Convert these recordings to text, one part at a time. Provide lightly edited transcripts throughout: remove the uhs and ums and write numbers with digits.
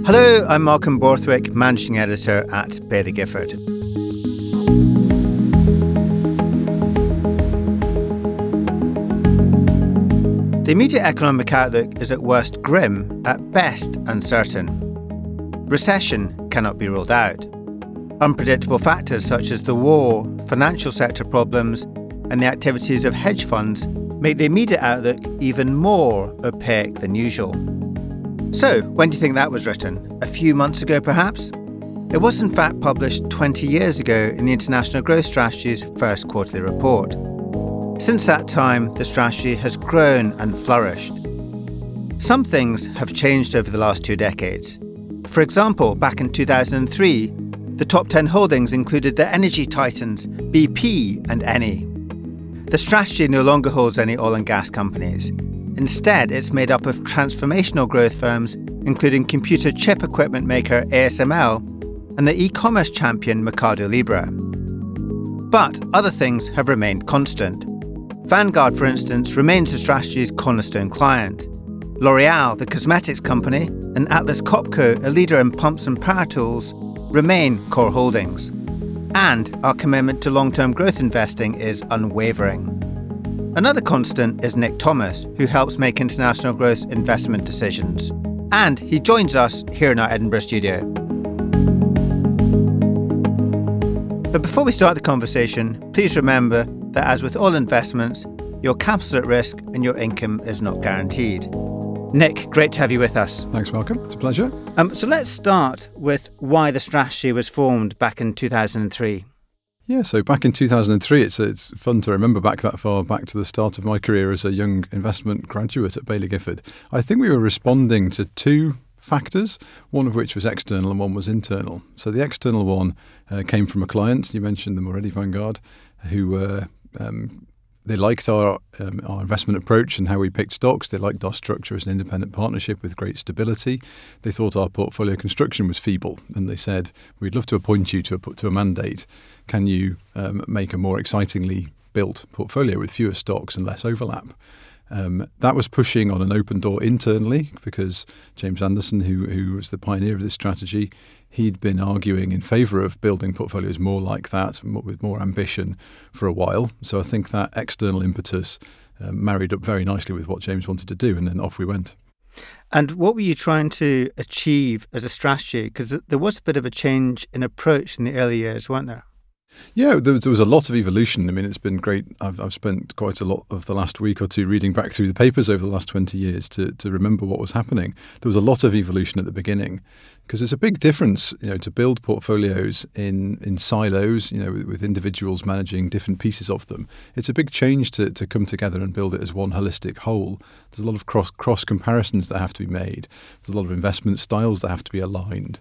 Hello, I'm Malcolm Borthwick, Managing Editor at Baillie Gifford. The immediate economic outlook is at worst grim, at best uncertain. Recession cannot be ruled out. Unpredictable factors such as the war, financial sector problems, and the activities of hedge funds make the immediate outlook even more opaque than usual. So, when do you think that was written? A few months ago, perhaps? It was in fact published 20 years ago in the International Growth Strategy's first quarterly report. Since that time, the strategy has grown and flourished. Some things have changed over the last 2 decades. For example, back in 2003, the top 10 holdings included the energy titans BP and Eni. The strategy no longer holds any oil and gas companies. Instead, it's made up of transformational growth firms, including computer chip equipment maker ASML and the e-commerce champion Mercado Libre. But other things have remained constant. Vanguard, for instance, remains the strategy's cornerstone client. L'Oreal, the cosmetics company, and Atlas Copco, a leader in pumps and power tools, remain core holdings. And our commitment to long-term growth investing is unwavering. Another constant is Nick Thomas, who helps make international growth investment decisions. And he joins us here in our Edinburgh studio. But before we start the conversation, please remember that as with all investments, your capital's at risk and your income is not guaranteed. Nick, great to have you with us. Thanks, Malcolm. It's a pleasure. So let's start with why the strategy was formed back in 2003. Yeah, so back in 2003, it's fun to remember back that far, back to the start of my career as a young investment graduate at Baillie Gifford. I think we were responding to 2 factors, one of which was external and one was internal. So the external one came from a client, you mentioned them already, Vanguard, who were they liked our investment approach and how we picked stocks. They liked our structure as an independent partnership with great stability. They thought our portfolio construction was feeble, and they said, we'd love to appoint you to a mandate. Can you make a more excitingly built portfolio with fewer stocks and less overlap? That was pushing on an open door internally because James Anderson, who was the pioneer of this strategy, he'd been arguing in favour of building portfolios more like that, with more ambition for a while. So I think that external impetus married up very nicely with what James wanted to do, and then off we went. And what were you trying to achieve as a strategy? Because there was a bit of a change in approach in the early years, weren't there? Yeah, there was a lot of evolution. I mean, it's been great. I've spent quite a lot of the last week or two reading back through the papers over the last 20 years to remember what was happening. There was a lot of evolution at the beginning because there's a big difference, to build portfolios in silos, with individuals managing different pieces of them. It's a big change to come together and build it as one holistic whole. There's a lot of cross comparisons that have to be made. There's a lot of investment styles that have to be aligned.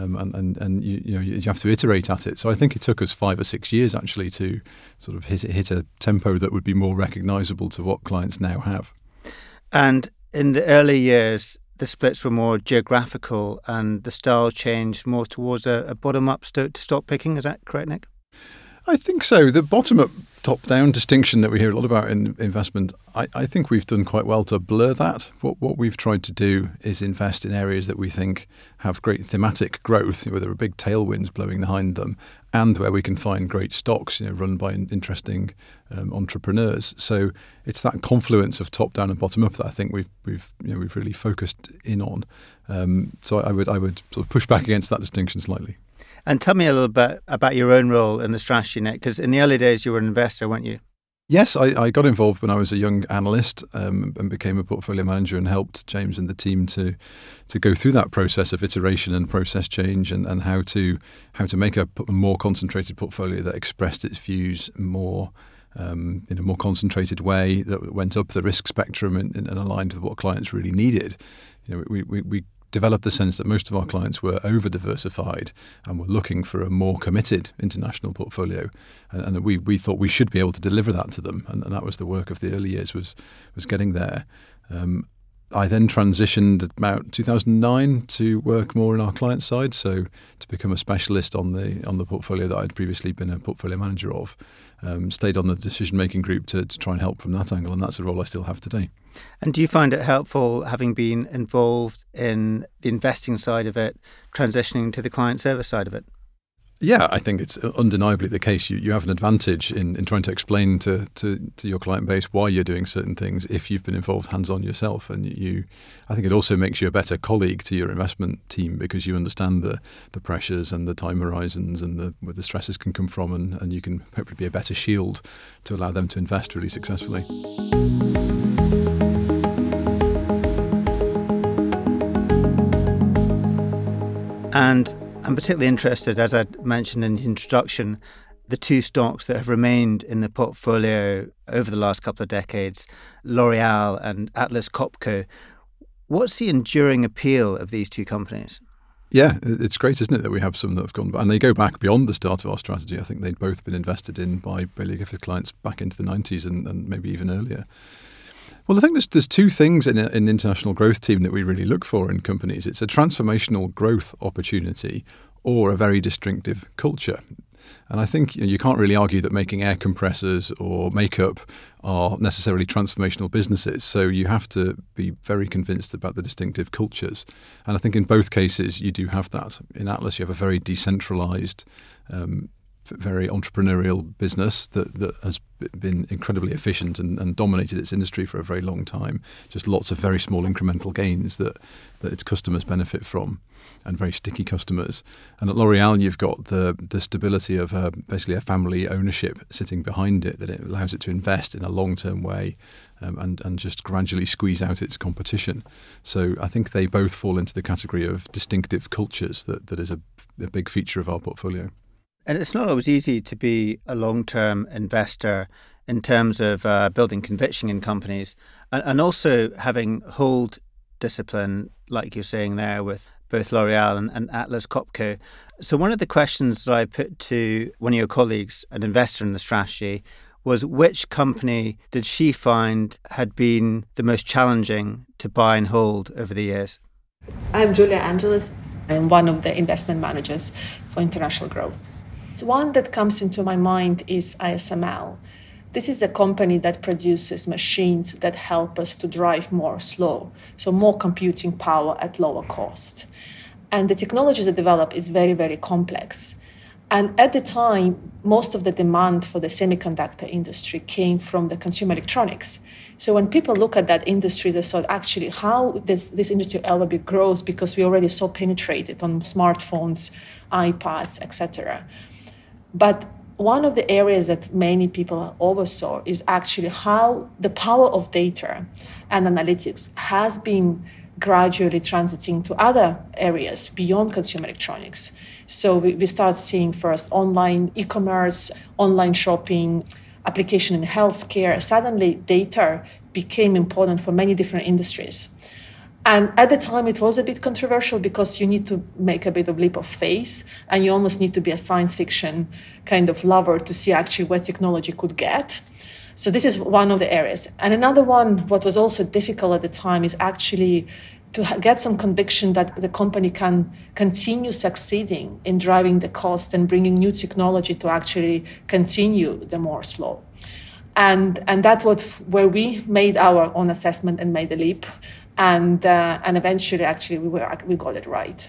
And you have to iterate at it. So I think it took us 5 or 6 years actually to sort of hit a tempo that would be more recognisable to what clients now have. And in the early years, the splits were more geographical and the style changed more towards a bottom-up stock picking. Is that correct, Nick? I think so. The bottom-up, top-down distinction that we hear a lot about in investment, I think we've done quite well to blur that. What we've tried to do is invest in areas that we think have great thematic growth, where there are big tailwinds blowing behind them, and where we can find great stocks, run by interesting entrepreneurs. So it's that confluence of top-down and bottom-up that I think we've really focused in on. So I would sort of push back against that distinction slightly. And tell me a little bit about your own role in the strategy, Nick, because in the early days you were an investor, weren't you? Yes, I got involved when I was a young analyst and became a portfolio manager and helped James and the team to go through that process of iteration and process change and how to make a more concentrated portfolio that expressed its views more in a more concentrated way, that went up the risk spectrum and aligned with what clients really needed. We developed the sense that most of our clients were over-diversified and were looking for a more committed international portfolio. And we thought we should be able to deliver that to them. And that was the work of the early years, was getting there. I then transitioned about 2009 to work more on our client side, so to become a specialist on the portfolio that I'd previously been a portfolio manager of. Stayed on the decision-making group to try and help from that angle, and that's a role I still have today. And do you find it helpful, having been involved in the investing side of it, transitioning to the client service side of it? Yeah, I think it's undeniably the case. You have an advantage in trying to explain to your client base why you're doing certain things if you've been involved hands-on yourself. And I think it also makes you a better colleague to your investment team because you understand the pressures and the time horizons and where the stresses can come from, and you can hopefully be a better shield to allow them to invest really successfully. And I'm particularly interested, as I mentioned in the introduction, the two stocks that have remained in the portfolio over the last couple of decades, L'Oréal and Atlas Copco. What's the enduring appeal of these two companies? Yeah, it's great, isn't it, that we have some that have gone, and they go back beyond the start of our strategy. I think they'd both been invested in by Baillie Gifford clients back into the 90s and maybe even earlier. Well, I think there's two things in an international growth team that we really look for in companies. It's a transformational growth opportunity or a very distinctive culture. And I think you can't really argue that making air compressors or makeup are necessarily transformational businesses. So you have to be very convinced about the distinctive cultures. And I think in both cases, you do have that. In Atlas, you have a very decentralized, very entrepreneurial business that has been incredibly efficient and dominated its industry for a very long time. Just lots of very small incremental gains that its customers benefit from, and very sticky customers. And at L'Oréal, you've got the stability of basically a family ownership sitting behind it, that it allows it to invest in a long-term way and just gradually squeeze out its competition. So I think they both fall into the category of distinctive cultures that is a big feature of our portfolio. And it's not always easy to be a long-term investor in terms of building conviction in companies and also having hold discipline, like you're saying there, with both L'Oréal and Atlas Copco. So one of the questions that I put to one of your colleagues, an investor in the strategy, was which company did she find had been the most challenging to buy and hold over the years? I'm Julia Angelis. I'm one of the investment managers for international growth. One that comes into my mind is ASML. This is a company that produces machines that help us to drive more slow, so more computing power at lower cost. And the technologies they develop is very, very complex. And at the time, most of the demand for the semiconductor industry came from the consumer electronics. So when people look at that industry, they thought, actually, how this industry ever be grows, because we already so penetrated on smartphones, iPads, etc. But one of the areas that many people oversaw is actually how the power of data and analytics has been gradually transiting to other areas beyond consumer electronics. So we start seeing first online e-commerce, online shopping, application in healthcare. Suddenly, data became important for many different industries. And at the time, it was a bit controversial because you need to make a bit of leap of faith, and you almost need to be a science fiction kind of lover to see actually where technology could get. So this is one of the areas. And another one, what was also difficult at the time, is actually to get some conviction that the company can continue succeeding in driving the cost and bringing new technology to actually continue the more slow. And that was where we made our own assessment and made the leap. And eventually, actually, we got it right.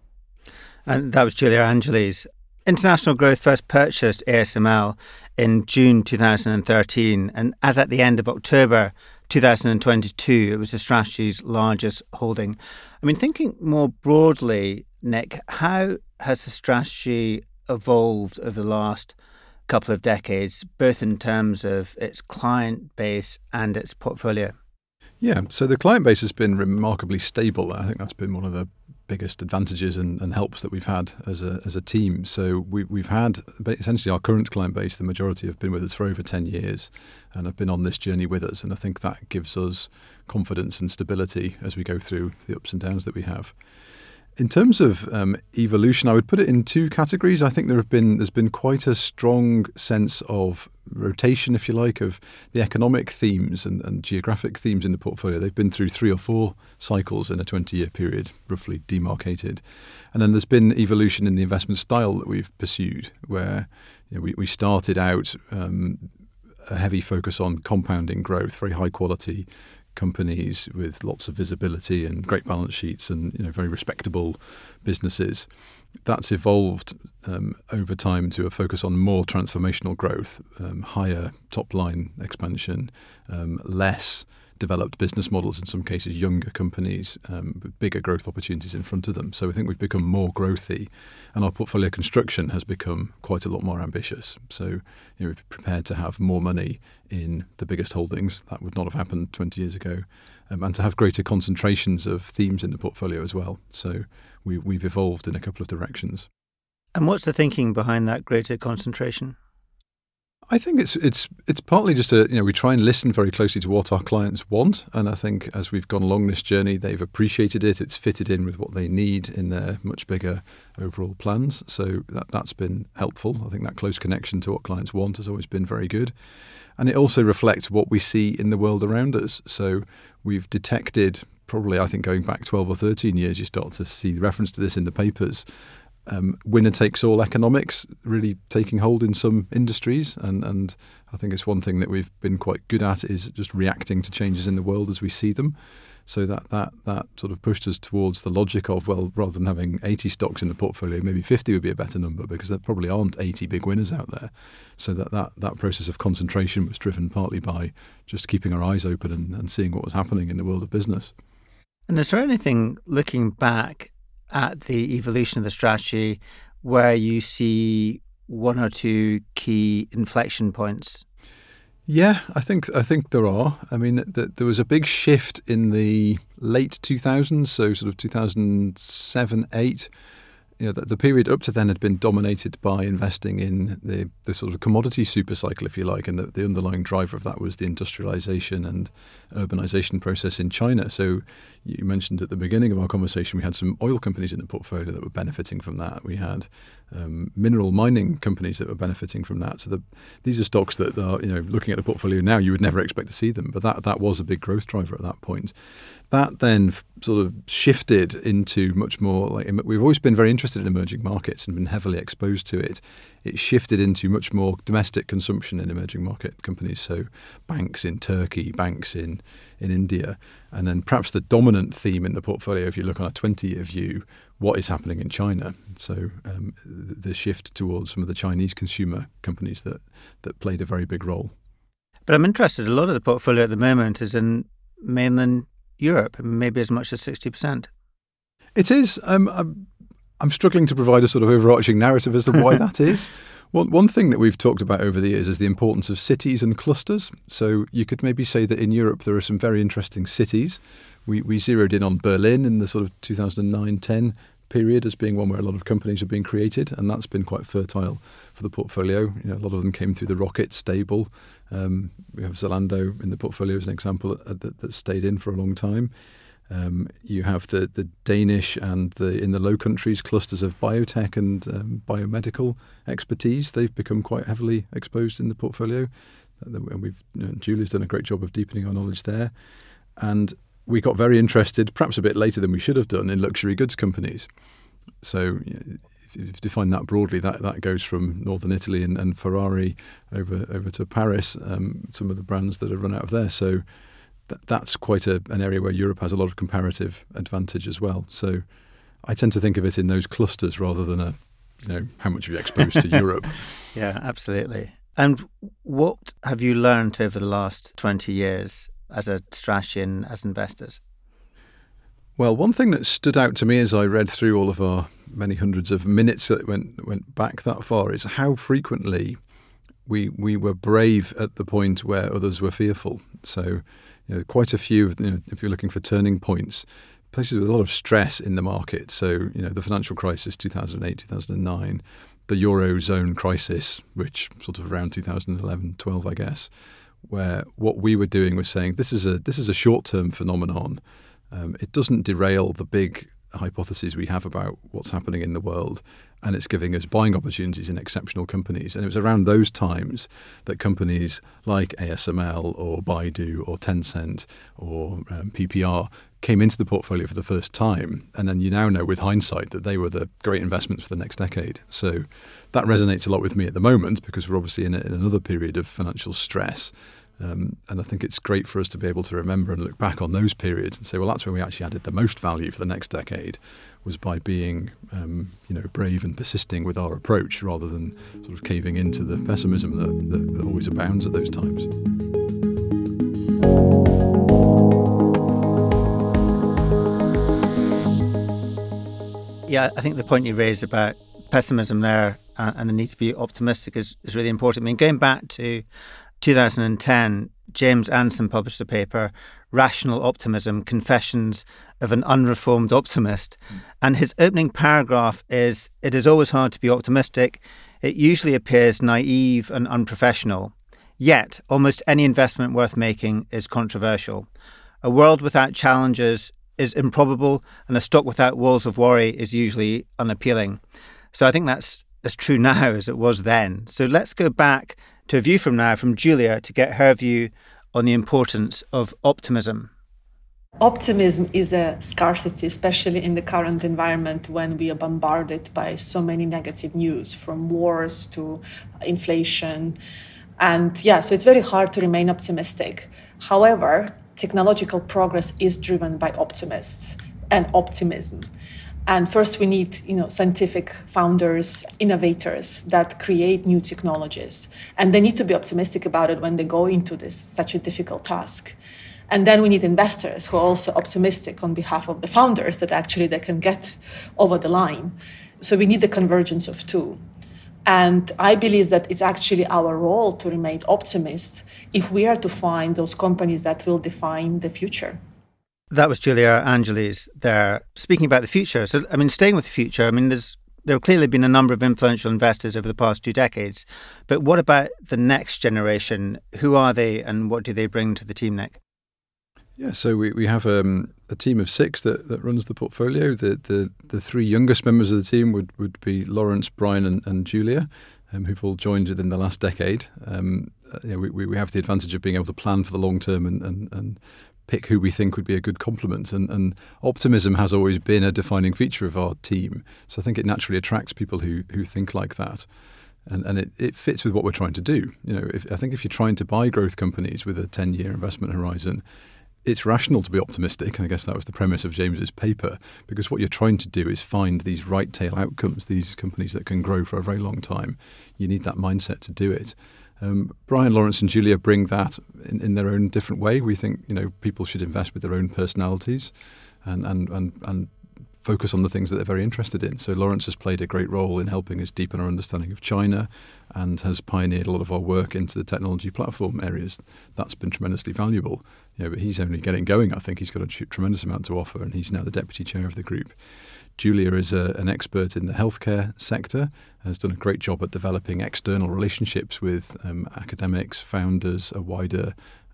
And that was Julia Angelis. International Growth first purchased ASML in June 2013. And as at the end of October 2022, it was the strategy's largest holding. I mean, thinking more broadly, Nick, how has the strategy evolved over the last couple of decades, both in terms of its client base and its portfolio? Yeah, so the client base has been remarkably stable. I think that's been one of the biggest advantages and helps that we've had as a team. So we've had essentially our current client base, the majority have been with us for over 10 years and have been on this journey with us. And I think that gives us confidence and stability as we go through the ups and downs that we have. In terms of evolution, I would put it in two categories. I think there's been quite a strong sense of rotation, if you like, of the economic themes and geographic themes in the portfolio. They've been through 3 or 4 cycles in a 20-year period, roughly demarcated. And then there's been evolution in the investment style that we've pursued, where we started out a heavy focus on compounding growth, very high quality companies with lots of visibility and great balance sheets and very respectable businesses. That's evolved over time to a focus on more transformational growth, higher top-line expansion, less developed business models, in some cases younger companies, with bigger growth opportunities in front of them. So I think we've become more growthy, and our portfolio construction has become quite a lot more ambitious. So we're prepared to have more money in the biggest holdings. That would not have happened 20 years ago, and to have greater concentrations of themes in the portfolio as well. So we've evolved in a couple of directions. And what's the thinking behind that greater concentration? I think it's partly just we try and listen very closely to what our clients want, and I think as we've gone along this journey, they've appreciated it. It's fitted in with what they need in their much bigger overall plans. So that's been helpful. I think that close connection to what clients want has always been very good, and it also reflects what we see in the world around us. So we've detected, probably I think going back 12 or 13 years, you start to see reference to this in the papers. Winner-takes-all economics really taking hold in some industries, and I think it's one thing that we've been quite good at is just reacting to changes in the world as we see them. So that sort of pushed us towards the logic of, well, rather than having 80 stocks in the portfolio, maybe 50 would be a better number, because there probably aren't 80 big winners out there. So that process of concentration was driven partly by just keeping our eyes open and seeing what was happening in the world of business. And is there anything, looking back at the evolution of the strategy, where you see one or two key inflection points? Yeah, I think there are. I mean, there was a big shift in the late 2000s, so sort of 2007, 8. The period up to then had been dominated by investing in the sort of commodity super cycle, if you like, and the underlying driver of that was the industrialization and urbanization process in China. So you mentioned at the beginning of our conversation, we had some oil companies in the portfolio that were benefiting from that. We had mineral mining companies that were benefiting from that. So these are stocks that are, looking at the portfolio now, you would never expect to see them, but that was a big growth driver at that point. That then sort of shifted into much more we've always been very interested in emerging markets and been heavily exposed to it. It shifted into much more domestic consumption in emerging market companies, so banks in Turkey, banks in India, and then perhaps the dominant theme in the portfolio, if you look on a 20-year view, what is happening in China. So the shift towards some of the Chinese consumer companies that played a very big role. But I'm interested, a lot of the portfolio at the moment is in mainland Europe, maybe as much as 60%. It is. I'm struggling to provide a sort of overarching narrative as to why that is. One thing that we've talked about over the years is the importance of cities and clusters. So you could maybe say that in Europe there are some very interesting cities. We zeroed in on Berlin in the sort of 2009-10 period as being one where a lot of companies have been created, and that's been quite fertile for the portfolio. A lot of them came through the Rocket stable. We have Zalando in the portfolio as an example that stayed in for a long time. You have the Danish and in the Low Countries clusters of biotech and biomedical expertise. They've become quite heavily exposed in the portfolio, and Julie's done a great job of deepening our knowledge there. And we got very interested, perhaps a bit later than we should have done, in luxury goods companies. So if you define that broadly, that goes from northern Italy and Ferrari over to Paris, some of the brands that are run out of there. So that's quite an area where Europe has a lot of comparative advantage as well. So I tend to think of it in those clusters rather than how much are you exposed to Europe. Yeah, absolutely. And what have you learned over the last 20 years as a strategy and as investors? Well, one thing that stood out to me as I read through all of our many hundreds of minutes that went back that far is how frequently we were brave at the point where others were fearful. So quite a few, if you're looking for turning points, places with a lot of stress in the market. So, the financial crisis, 2008, 2009, the Eurozone crisis, which sort of around 2011, 12, I guess, where what we were doing was saying, this is a short-term phenomenon. It doesn't derail the big hypotheses we have about what's happening in the world, and it's giving us buying opportunities in exceptional companies. And it was around those times that companies like ASML or Baidu or Tencent or PPR came into the portfolio for the first time. And then you now know with hindsight that they were the great investments for the next decade. So that resonates a lot with me at the moment because we're obviously in another period of financial stress. And I think it's great for us to be able to remember and look back on those periods and say, well, that's when we actually added the most value for the next decade, was by being, brave and persisting with our approach rather than sort of caving into the pessimism that always abounds at those times. Yeah, I think the point you raised about pessimism there and the need to be optimistic is really important. I mean, going back to 2010, James Anson published a paper, Rational Optimism, Confessions of an Unreformed Optimist. And his opening paragraph is, "It is always hard to be optimistic. It usually appears naive and unprofessional. Yet, almost any investment worth making is controversial. A world without challenges is improbable, and a stock without walls of worry is usually unappealing." So I think that's as true now as it was then. So let's go back to a view from now from Julia to get her view on the importance of optimism. Optimism is a scarcity, especially in the current environment when we are bombarded by so many negative news, from wars to inflation. And so it's very hard to remain optimistic. However, technological progress is driven by optimists and optimism. And first we need, scientific founders, innovators that create new technologies. And they need to be optimistic about it when they go into such a difficult task. And then we need investors who are also optimistic on behalf of the founders that actually they can get over the line. So we need the convergence of two. And I believe that it's actually our role to remain optimists if we are to find those companies that will define the future. That was Julia Angeles there, speaking about the future. So, I mean, staying with the future, there have clearly been a number of influential investors over the past 2 decades. But what about the next generation? Who are they and what do they bring to the team, Nick? Yeah, so we have a team of 6 that runs the portfolio. The 3 youngest members of the team would be Lawrence, Brian and Julia, who've all joined within the last decade. We have the advantage of being able to plan for the long term and pick who we think would be a good complement. And optimism has always been a defining feature of our team. So I think it naturally attracts people who think like that. And it fits with what we're trying to do. I think if you're trying to buy growth companies with a 10-year investment horizon, it's rational to be optimistic, and I guess that was the premise of James's paper, because what you're trying to do is find these right tail outcomes, these companies that can grow for a very long time. You need that mindset to do it. Brian, Lawrence and Julia bring that in their own different way. We think people should invest with their own personalities and focus on the things that they're very interested in. So Lawrence has played a great role in helping us deepen our understanding of China and has pioneered a lot of our work into the technology platform areas. That's been tremendously valuable. But he's only getting going. I think he's got a tremendous amount to offer, and he's now the deputy chair of the group. Julia is an expert in the healthcare sector and has done a great job at developing external relationships with academics, founders, a wider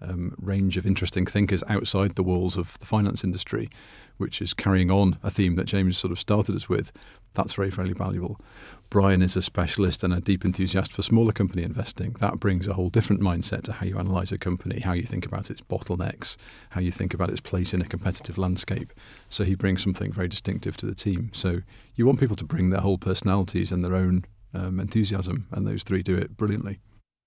range of interesting thinkers outside the walls of the finance industry, which is carrying on a theme that James sort of started us with. That's very, very valuable. Brian is a specialist and a deep enthusiast for smaller company investing. That brings a whole different mindset to how you analyse a company, how you think about its bottlenecks, how you think about its place in a competitive landscape. So he brings something very distinctive to the team. So you want people to bring their whole personalities and their own enthusiasm, and those 3 do it brilliantly.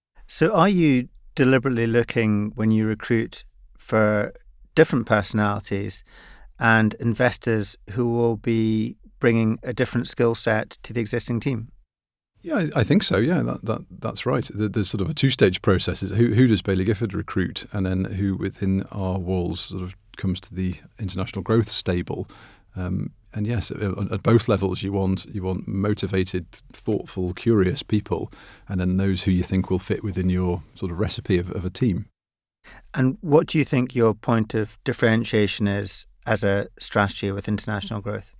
So are you deliberately looking, when you recruit, for different personalities and investors who will be bringing a different skill set to the existing team? Yeah, I think so. Yeah, that's right. There's sort of a 2-stage process. Who does Baillie Gifford recruit, and then who within our walls sort of comes to the international growth stable. And yes, at both levels, you want motivated, thoughtful, curious people, and then those who you think will fit within your sort of recipe of a team. And what do you think your point of differentiation is as a strategy with international growth?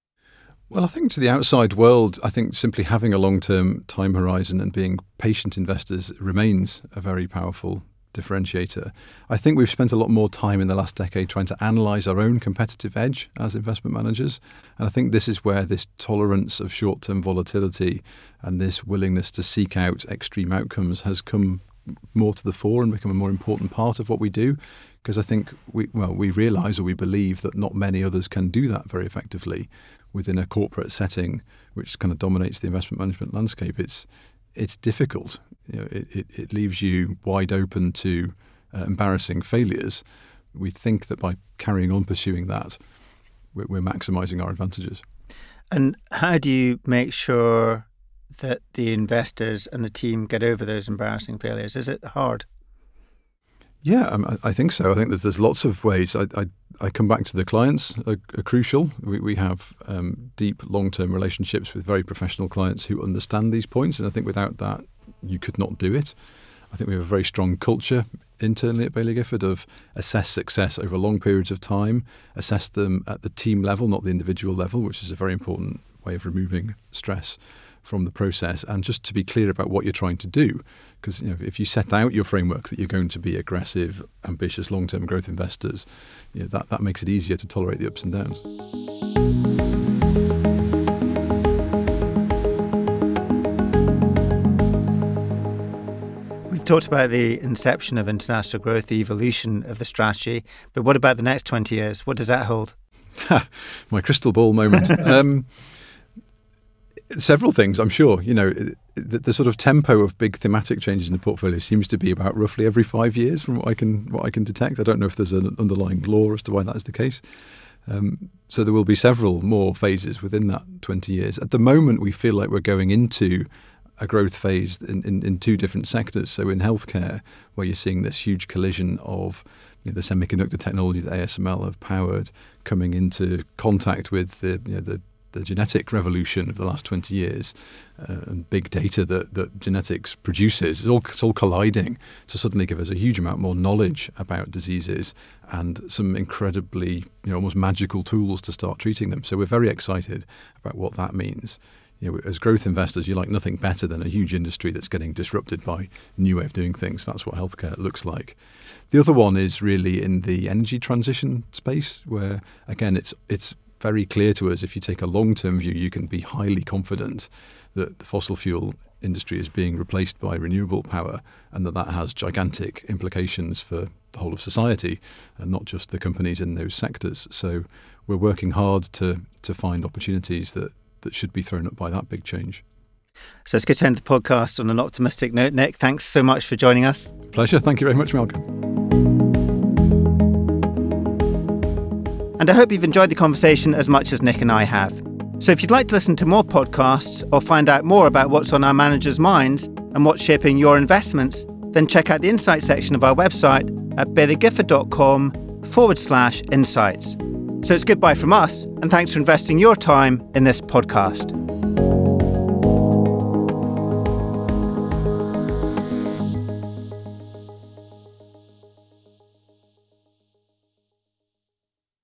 Well, I think to the outside world, I think simply having a long-term time horizon and being patient investors remains a very powerful differentiator. I think we've spent a lot more time in the last decade trying to analyse our own competitive edge as investment managers. And I think this is where this tolerance of short-term volatility and this willingness to seek out extreme outcomes has come more to the fore and become a more important part of what we do. Because I think we realise, or we believe, that not many others can do that very effectively within a corporate setting, which kind of dominates the investment management landscape. It's difficult. It leaves you wide open to embarrassing failures, we think that by carrying on pursuing that, we're maximising our advantages. And how do you make sure that the investors and the team get over those embarrassing failures? Is it hard? Yeah, I think so. I think there's lots of ways. I come back to the clients are crucial. We have deep, long-term relationships with very professional clients who understand these points, and I think without that, you could not do it. I think we have a very strong culture internally at Baillie Gifford of assess success over long periods of time, assess them at the team level, not the individual level, which is a very important way of removing stress from the process, and just to be clear about what you're trying to do. Because if you set out your framework that you're going to be aggressive, ambitious, long-term growth investors, that makes it easier to tolerate the ups and downs. We've talked about the inception of international growth, the evolution of the strategy, but what about the next 20 years? What does that hold? My crystal ball moment. Several things, I'm sure. The sort of tempo of big thematic changes in the portfolio seems to be about roughly every 5 years, from what I can detect. I don't know if there's an underlying law as to why that is the case. So there will be several more phases within that 20 years. At the moment, we feel like we're going into a growth phase in two different sectors. So in healthcare, where you're seeing this huge collision of the semiconductor technology that ASML have powered coming into contact with the genetic revolution of the last 20 years and big data that genetics produces, it's all colliding to suddenly give us a huge amount more knowledge about diseases and some incredibly, almost magical tools to start treating them. So we're very excited about what that means. As growth investors, you like nothing better than a huge industry that's getting disrupted by a new way of doing things. That's what healthcare looks like. The other one is really in the energy transition space, where, again, it's very clear to us, if you take a long-term view, you can be highly confident that the fossil fuel industry is being replaced by renewable power, and that has gigantic implications for the whole of society and not just the companies in those sectors. So we're working hard to find opportunities that should be thrown up by that big change. So it's good to end the podcast on an optimistic note. Nick, thanks so much for joining us. Pleasure. Thank you very much, Malcolm. And I hope you've enjoyed the conversation as much as Nick and I have. So if you'd like to listen to more podcasts or find out more about what's on our managers' minds and what's shaping your investments, then check out the insights section of our website at bailliegifford.com/insights. So it's goodbye from us, and thanks for investing your time in this podcast.